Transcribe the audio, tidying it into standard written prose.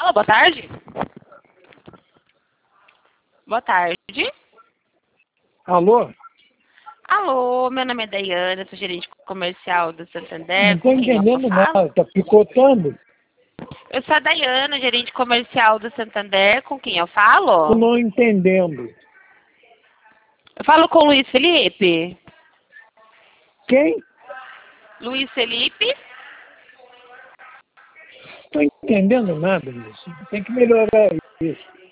Alô, boa tarde. Boa tarde. Alô? Alô, meu nome é Daiane, sou gerente comercial do Não Santander. estou Com quem eu entendendo falo? nada, está picotando. Eu sou a Daiane, gerente comercial do Santander. Com quem eu Estou falo? não entendendo. Eu falo com o Luiz Felipe. Quem? Luiz Felipe? Estou entendendo nada disso. Tem que melhorar isso.